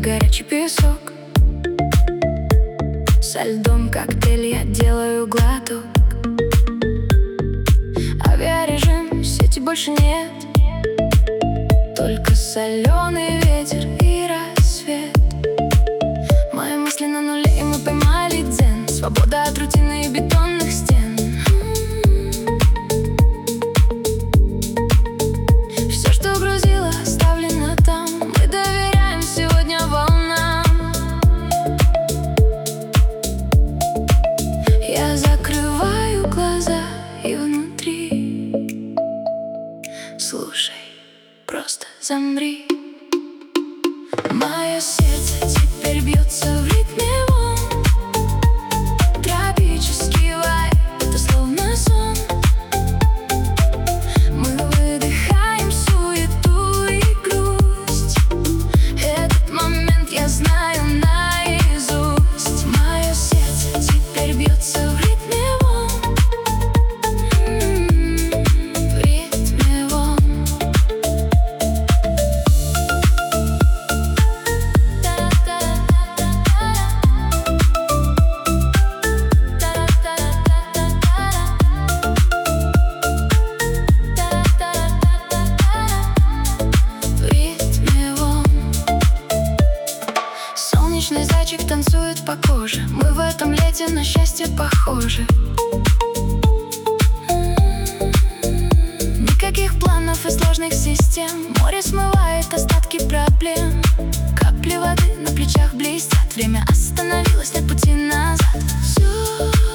горячий песок. Со льдом коктейль я делаю глоток. Авиарежим, сети больше нет, только соленый ветер и рассвет. Мои мысли на нуле, и мы поймали дзен. Свобода от рутины и бетонных стен. Все, что грузило, оставлено там. Мы доверяем сегодня волнам. Я закрываю глаза, и внутри слушай, просто замри. Мое сердце теперь бьется в ритме волн. Тропический вайб, это словно сон. Мы выдыхаем суету и грусть. Этот момент я знаю наизусть. Мое сердце теперь бьется в ритме волн. В ритме волн. Солнечный зайчик танцует по коже. Мы в этом лете на счастье похожи. Никаких планов и сложных систем. Море смывает остатки проблем. Капли воды на плечах блестят. Время остановилось, нет пути назад. Все